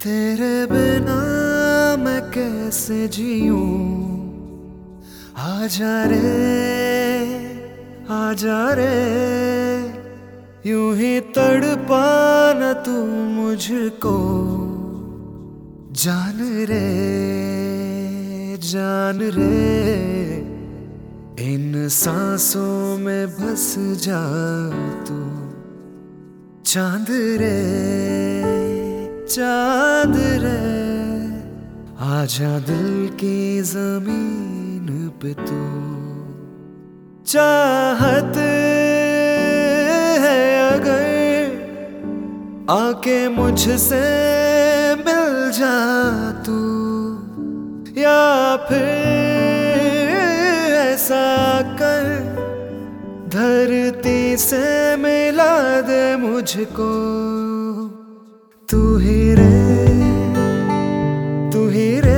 तेरे बिना मैं कैसे जीऊं। आजा रे आजा रे, यूं ही तड़पाना तू मुझको। जान रे जान रे, इन सांसों में बस जा तू। चांद रे चांद रे, आजा दिल की जमीन पे तू। चाहत है अगर आके मुझसे मिल जा तू, या फिर ऐसा कर धरती से मिला दे मुझको। तू ही रे तू ही रे,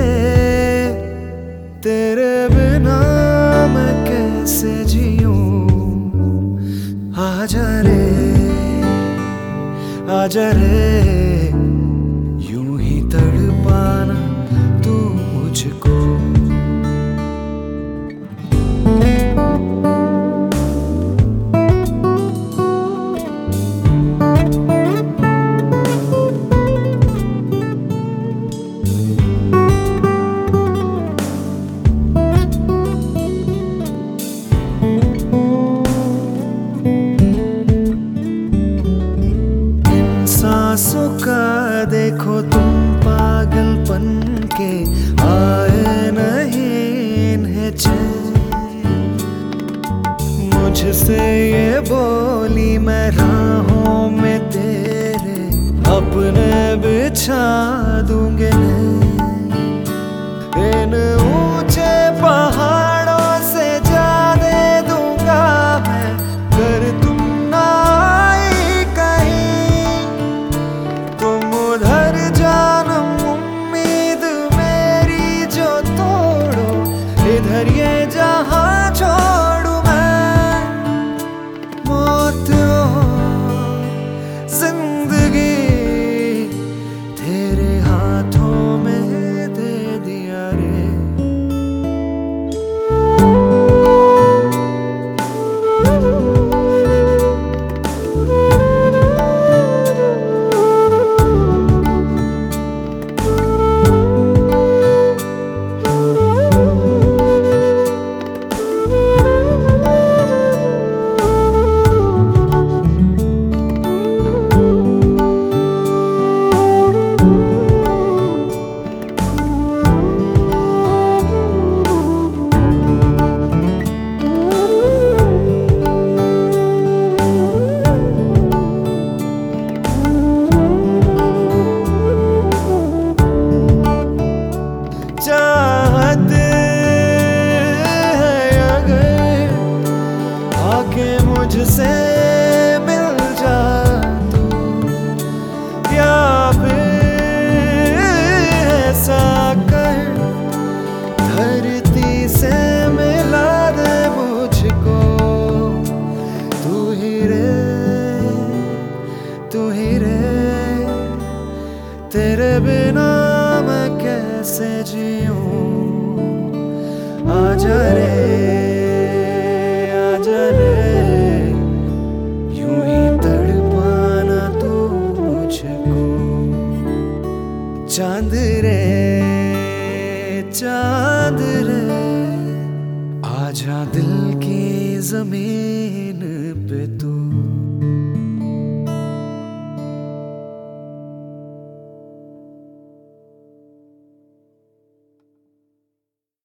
तेरे बिना मैं कैसे जीऊं। आजा रे आजा रे, यूं ही तड़पाना तू मुझको। सांसों का देखो तुम पागलपन के, आए नहीं इन्हें चैन। मुझसे ये बोली मैं राहों में तेरे अपने बिछा दूंगे। इन ऊंचे पहाड़ों से जा दे दूंगा मैं, कर तुम ना आई कहीं। तुम उधर जानम उम्मीद मेरी जो तोड़ो, इधर ये जहां छोड़ू मैं। मौत हो जिंदगी तेरे हाथों में दे दिया रे। चाहत है अगर आके मुझसे मिल जा तू, या फिर ऐसा कर धरती से मिला दे मुझको। तू ही रे, तेरे बिना मैं कैसे जीऊं। आजा रे यूं ही तड़पाना तू मुझको। चांद रे चांद रे, आजा दिल की जमीन पे